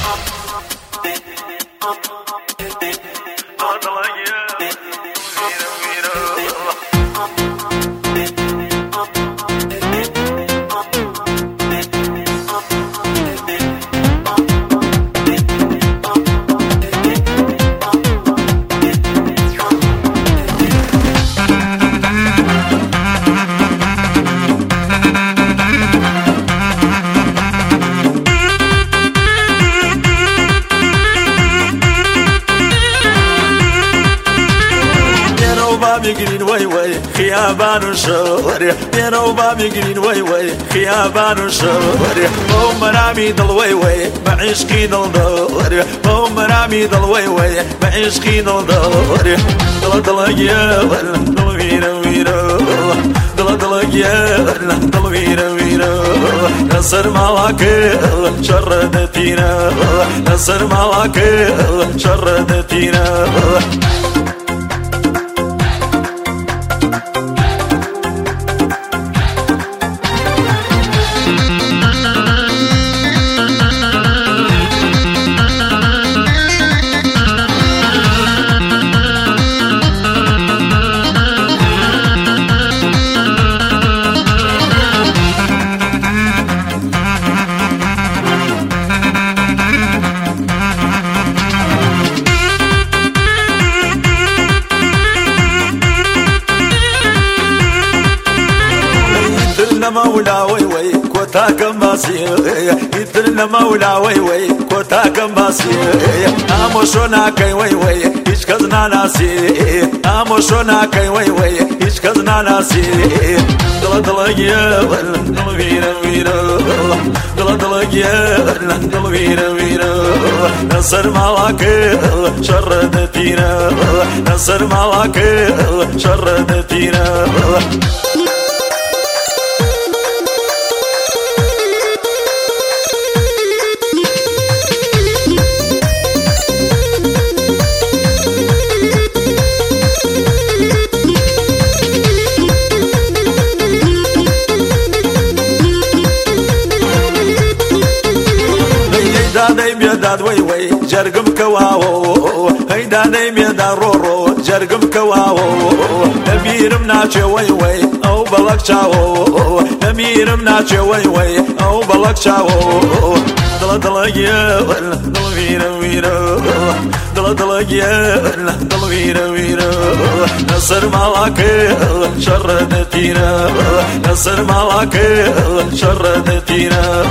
بابي وي وي خيابان وشوري بينا وبابي قرين وي وي خيابان وشوري مو مرامي ضل وي وي معيش كي ضل دوري مو مرامي ضل وي وي معيش كي ضل دوري ضل ضل يا ضل ويرا ويرا ضل ضل يا ضل ويرا ويرا نصر مالك شردتينا نصر مالك شردتينا مولا وي وي كوتا كماسي يترنا مولا وي وي كوتا كماسي اموشونا كاي وي وي ايش كزنا ناسي اموشونا كاي وي وي ايش كزنا ناسي دل دل يا دل ويرا ويرا دل دل يا دل ويرا ويرا نصر مالك شردتينا نصر مالك شردتينا هيدا ميدان وي وي جرقم كواو هيدا ميدان رورو جرقم كواو امير مناچه وي وي او بلق چاو امير مناچه وي وي او بلق چاو دل دل يا دل ويرا ويرا دل دل يا دل ويرا ويرا نصر مالك شردتينا نصر مالك شردتينا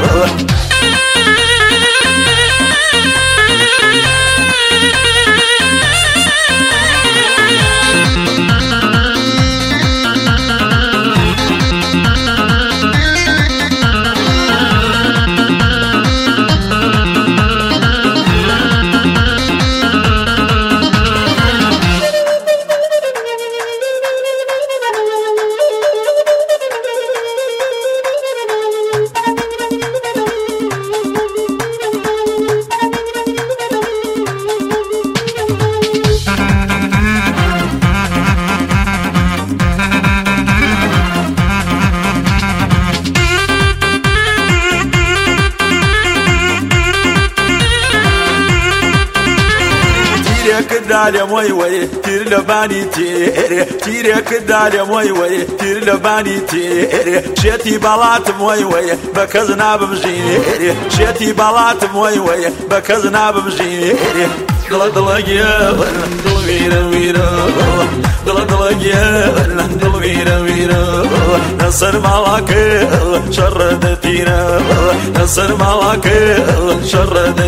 كدال يا موي وي تير لباني تيري تيري كدال يا موي وي تير لباني تيري شيتي بلات موي وي بكزنا بمجيري شيتي بلات موي وي بكزنا بمجيري دل دل يا دل ويرا ويرا دل دل يا دل ويرا ويرا نصر مالك شردتينا نصر مالك شردتينا